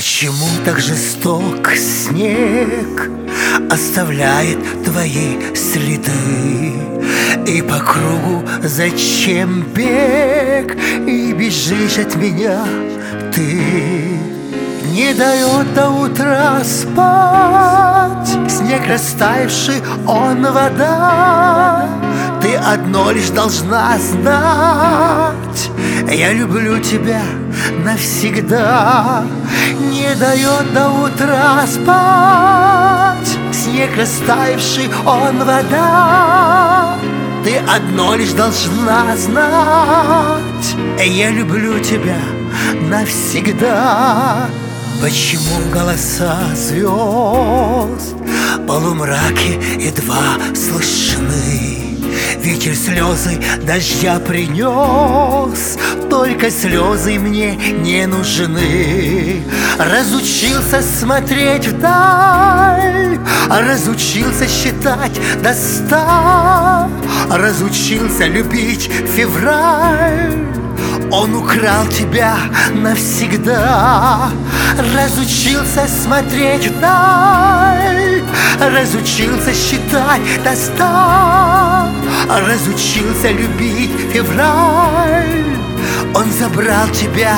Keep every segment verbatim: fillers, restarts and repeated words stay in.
Почему так жесток снег оставляет твои следы? И по кругу зачем бег? И бежишь от меня ты. Не дает до утра спать снег растаявший, он вода. Ты одно лишь должна знать: я люблю тебя навсегда. Не дает до утра спать снег растаявший, он вода. Ты одно лишь должна знать: я люблю тебя навсегда. Почему голоса звезд в полумраке едва слышны? Ветер слезы дождя принес, только слезы мне не нужны. Разучился смотреть вдаль, разучился считать до ста, разучился любить февраль. Он украл тебя навсегда. Разучился смотреть вдаль, разучился считать до ста, разучился любить февраль. Он забрал тебя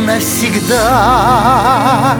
навсегда.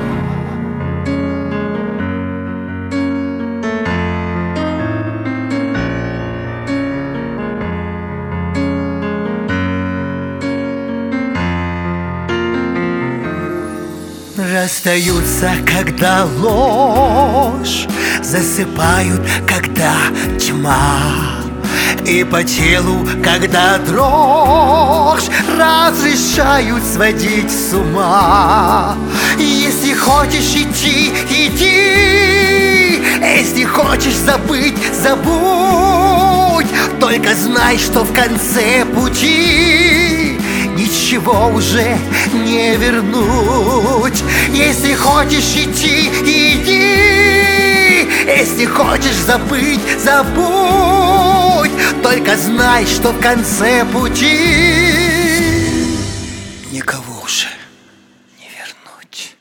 Расстаются, когда ложь, засыпают, когда тьма, и по телу, когда дрожь, разрешают сводить с ума. Если хочешь идти, иди, если хочешь забыть, забудь. Только знай, что в конце пути ничего уже не вернуть. Если хочешь идти, иди, если хочешь забыть, забудь. Только знай, что в конце пути никого уже не вернуть.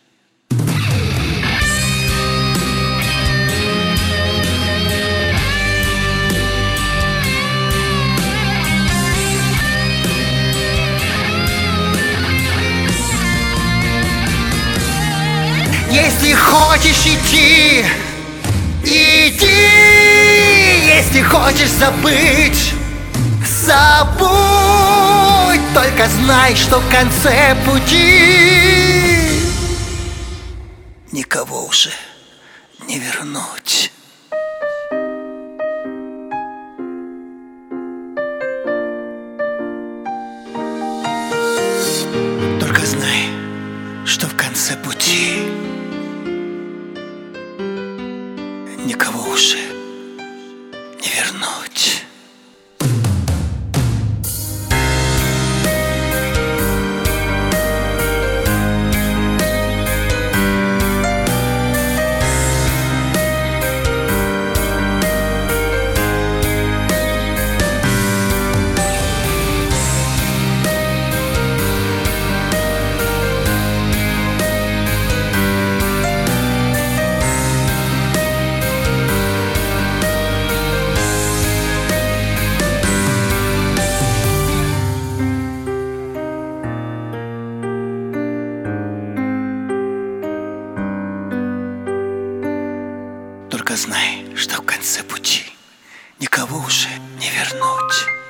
Если хочешь идти, иди. Если хочешь забыть, забудь. Только знай, что в конце пути никого уже не вернуть. Только знай, что в конце пути никого уже не вернуть. Только знай, что в конце пути никого уже не вернуть.